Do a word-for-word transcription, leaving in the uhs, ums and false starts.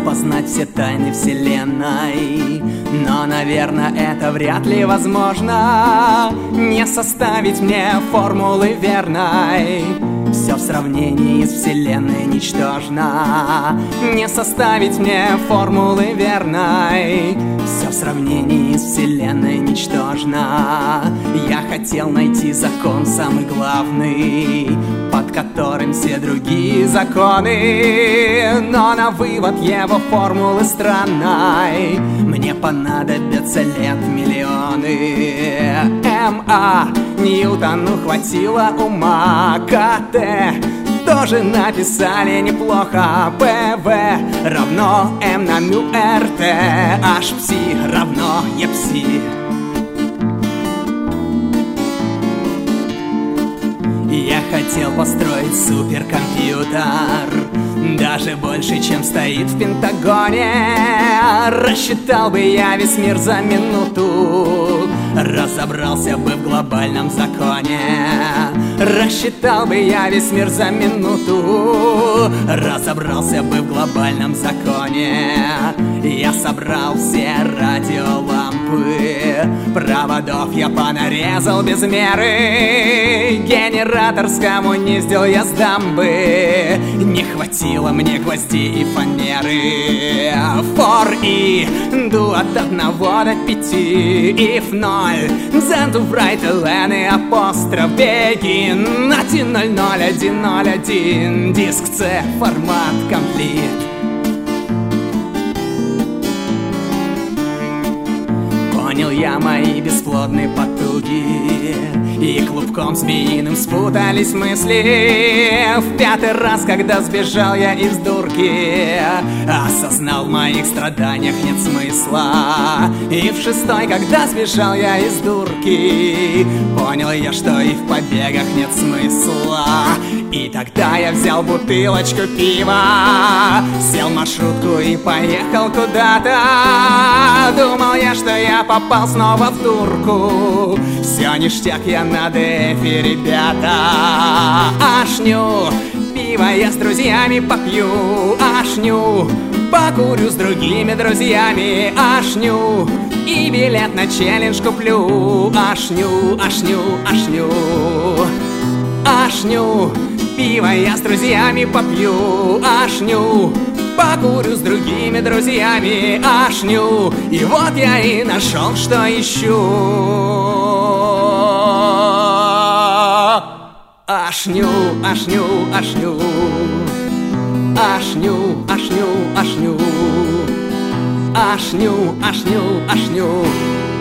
познать все тайны вселенной, но, наверное, это вряд ли возможно. Не составить мне формулы верной, все в сравнении с вселенной ничтожно. Не составить мне формулы верной, все в сравнении с вселенной ничтожно. Я хотел найти закон самый главный, под которым все другие законы, но на вывод его формулы странной мне понадобятся лет миллионы. эм а Ньютону хватило ума, ка тэ тоже написали неплохо. пэ вэ равно м на мю эр тэ, аш пси равно е пси. Я хотел построить суперкомпьютер, даже больше, чем стоит в Пентагоне. Рассчитал бы я весь мир за минуту, разобрался бы в глобальном законе. Рассчитал бы я весь мир за минуту, разобрался бы в глобальном законе. Я собрал все радиолампы, проводов я понарезал без меры. Генератор скоммуниздил я с дамбы, не хватило мне гвоздей и фанеры. For и do от одного до пяти, if ноль, then to write ln и апостроф begin. Один ноль ноль один ноль один, диск C, формат комплит. Понял я мои бесплодные потуги, и клубком змеиным спутались мысли. В пятый раз, когда сбежал я из дурки, осознал, в моих страданиях нет смысла. И в шестой, когда сбежал я из дурки, понял я, что и в побегах нет смысла. И тогда я взял бутылочку пива, сел в маршрутку и поехал куда-то. Думал я, что я попал снова в дурку, все ништяк, я на дэфе, ребята. Ашню, пиво я с друзьями попью, ашню, покурю с другими друзьями, ашню, и билет на челлендж куплю. Ашню, ашню, ашню, ашню, пиво я с друзьями попью, ашню, покурю с другими друзьями, ашню. И вот я и нашел, что ищу. Ашню, ашню, ашню, ашню, ашню, ашню, ашню, ашню, ашню.